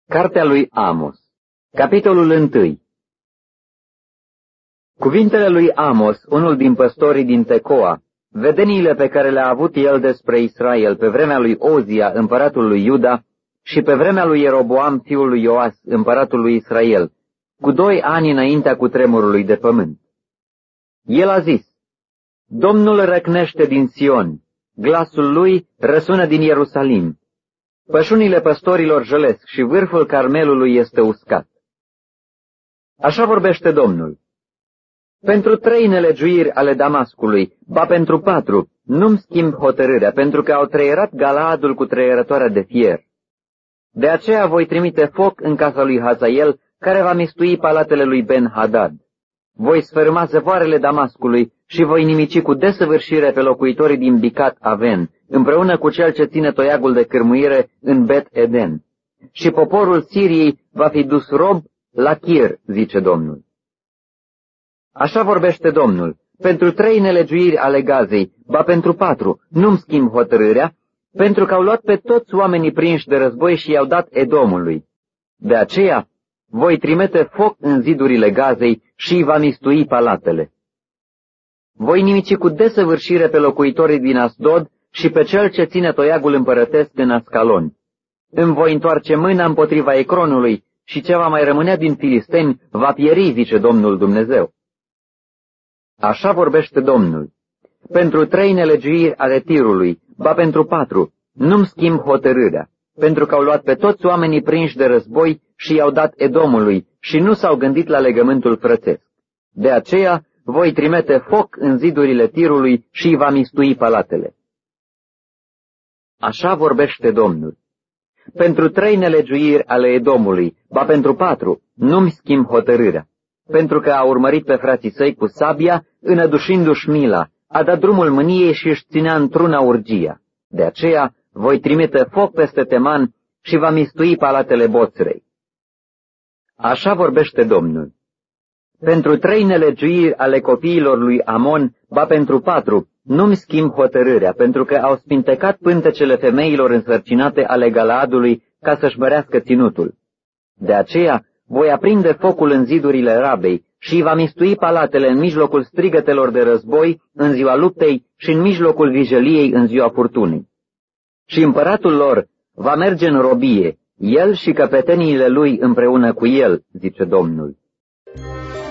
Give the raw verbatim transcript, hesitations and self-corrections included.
Cartea lui Amos, capitolul unu. Cuvintele lui Amos, unul din păstorii din Tecoa, vedeniile pe care le-a avut el despre Israel pe vremea lui Ozia, împăratul lui Iuda, și pe vremea lui Ieroboam, fiul lui Ioas, împăratul lui Israel, cu doi ani înaintea cutremurului de pământ. El a zis: Domnul răcnește din Sion, glasul lui răsună din Ierusalim. Pășunile păstorilor jălesc și vârful Carmelului este uscat. Așa vorbește Domnul: pentru trei nelegiuiri ale Damascului, ba pentru patru, nu-mi schimb hotărârea, pentru că au treierat Galaadul cu treierătoarea de fier. De aceea voi trimite foc în casa lui Hazael, care va mistui palatele lui Ben-Hadad. Voi sfărâma zăvoarele Damascului și voi nimici cu desăvârșire pe locuitorii din Bicat Aven, împreună cu cel ce ține toiagul de cârmuire în Bet Eden. Și poporul Siriei va fi dus rob la Chir, zice Domnul. Așa vorbește Domnul: pentru trei nelegiuiri ale Gazei, ba pentru patru, nu-mi schimb hotărârea, pentru că au luat pe toți oamenii prinși de război și i-au dat Edomului. De aceea voi trimite foc în zidurile Gazei și îi va mistui palatele. Voi nimici cu desăvârșire pe locuitorii din Asdod și pe cel ce ține toiagul împărătesc în Ascalon. Îmi voi întoarce mâna împotriva Ecronului și ce va mai rămânea din filisteni va pieri, zice Domnul Dumnezeu. Așa vorbește Domnul: pentru trei nelegiuiri ale Tirului, ba pentru patru, nu-mi schimb hotărârea, pentru că au luat pe toți oamenii prinși de război și i-au dat Edomului și nu s-au gândit la legământul frățesc. De aceea voi trimite foc în zidurile Tirului și îi va mistui palatele. Așa vorbește Domnul: pentru trei nelegiuiri ale Edomului, ba pentru patru, nu-mi schimb hotărârea, pentru că a urmărit pe frații săi cu sabia, înădușindu-și mila, a dat drumul mâniei și își ținea într-una urgia. De aceea voi trimite foc peste Teman și va mistui palatele Boțrei. Așa vorbește Domnul: pentru trei nelegiuiri ale copiilor lui Amon, ba pentru patru, nu-mi schimb hotărârea, pentru că au spintecat pântecele femeilor însărcinate ale Galaadului ca să-și mărească ținutul. De aceea voi aprinde focul în zidurile Rabei și îi va mistui palatele în mijlocul strigătelor de război în ziua luptei și în mijlocul vijăliei în ziua furtunii. Și împăratul lor va merge în robie, el și căpeteniile lui împreună cu el, zice Domnul.